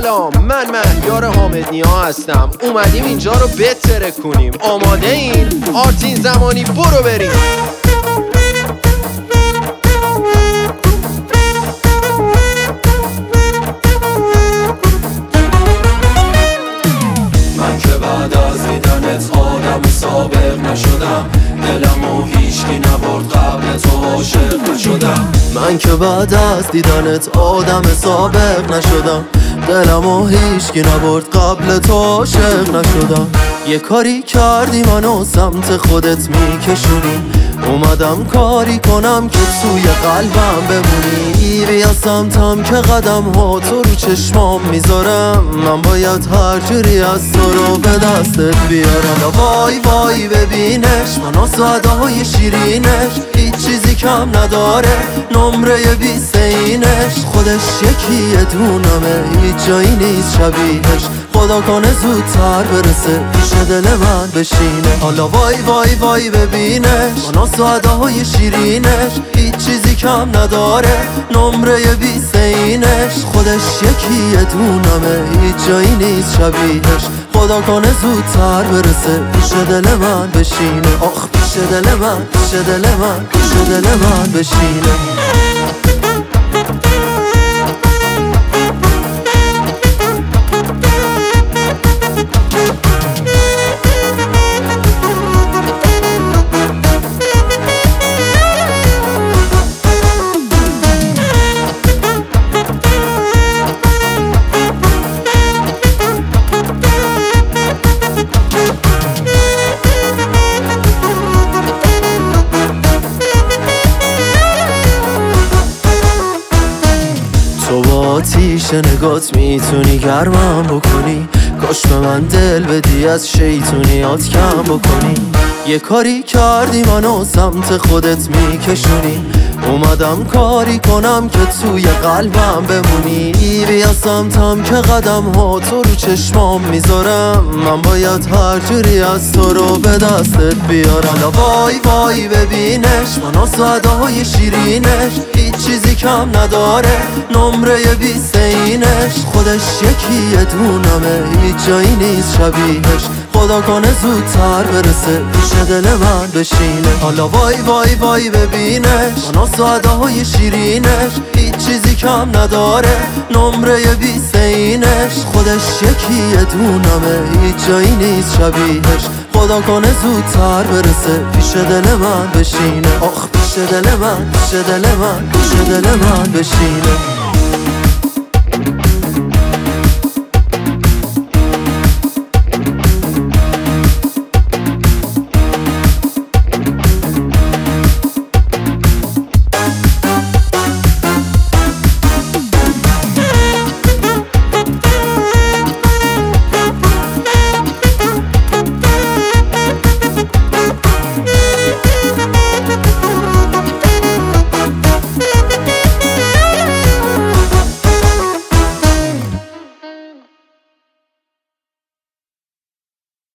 سلام، من مهیار حامد نیا هستم. اومدیم اینجا رو بتره کنیم. آماده این؟ آرتین زمانی برو بریم. من که بعد از دیدنت آدم سابق نشدم، دلمو هیچکی نبرد قبل تو عاشق نشدم. من که بعد از دیدنت آدم سابق نشدم، دلمو هیچکی نبرد قبل تو عاشق نشدم. یه کاری کردی منو سمت خودت میکشونی، اومدم کاری کنم که توی قلبم بمونی. بیا سمتم که قدم ها تو رو چشمام میذارم، من باید هر جوری از تو رو به دستت بیارم. وای وای ببینش منو صداهای شیرینش، هیچ چیزی کم نداره نمره 20 اینش. خودش یکیه دونمه هیچ جایی نیست شبیهش، خدا کنه زودتر برسه پیش دل من بشینه. حالا وای وای وای ببینش منو صداهای شیرینش، هیچ چیزی کم نداره نمره 20 اینش. خودش یکیه دونمه هیچ جایی نیست شبیهش، خدا کنه زودتر برسه پیش دل من بشینه. آخ پیش دل من، پیش دل من، پیش دل من بشینه. تو با آتیش نگات میتونی گرمم بکنی، کاش به من دل بدی از شیطونیات کم بکنی. یه کاری کردی منو سمت خودت میکشونی، اومدم کاری کنم که توی قلبم بمونی. بیا سمتم که قدم ها تو رو چشمام میذارم، من باید هر جوری از تو رو به دستت بیارم. وای وای ببینش منو صداهای شیرینش، هیچ چیزی کم نداره نمره 20 اینش. خودش یکیه دونمه هیچ جایی نیست شبیهش، خدا کنه زودتر برسه پیش دل من بشینه. حالا وای وای وای ببینش منو صداهای شیرینش، هیچ چیزی کم نداره نمره 20 اینش. خودش یکیه دونمه هیچ جایی نیست شبیهش، خدا کنه زودتر برسه پیش دل من بشینه. آخ پیش دل من، پیش دل من، پیش دل من بشینه.